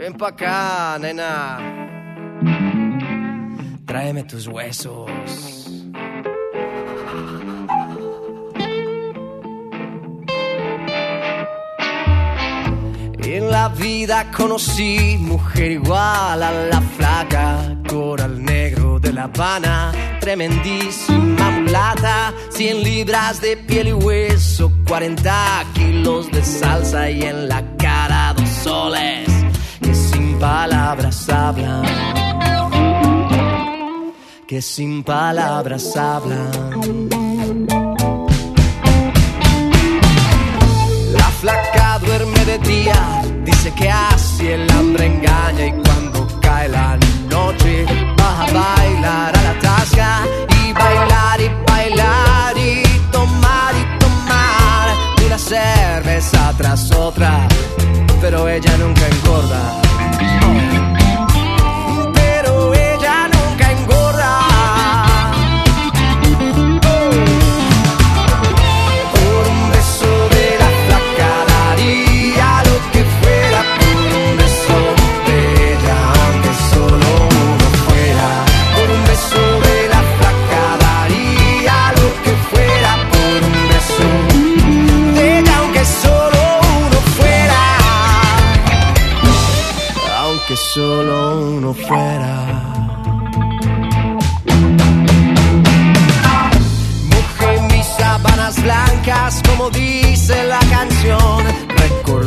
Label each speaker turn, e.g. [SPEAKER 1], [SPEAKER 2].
[SPEAKER 1] Ven pa' acá, nena. Tráeme tus huesos. En la vida conocí mujer igual a la flaca, coral negro de La Habana, tremendísima mulata, 100 libras de piel y hueso, 40 kilos de salsa y en la cara 2 soles que sin palabras hablan, que sin palabras hablan. La flaca duerme de día, dice que así el hambre engaña, y cuando cae la noche va a bailar a la tasca, y bailar y bailar y tomar una cerveza tras otra, pero ella nunca engorda. Pero ella nunca engorda. Por un beso de la flaca daría lo que fuera, por un beso de ella, aunque solo uno fuera. Por un beso de la flaca daría lo que fuera, por un beso de ella, aunque solo uno fuera. Aunque solo uno fuera. Mojé mis sábanas blancas, como dice la canción, recordé